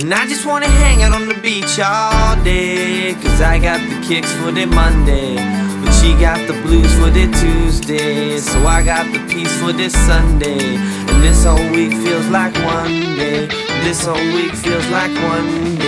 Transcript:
And I just wanna hang out on the beach all day, cause I got the kicks for the Monday, but she got the blues for the Tuesday. So I got the peace for this Sunday, and this whole week feels like one day. This whole week feels like one day.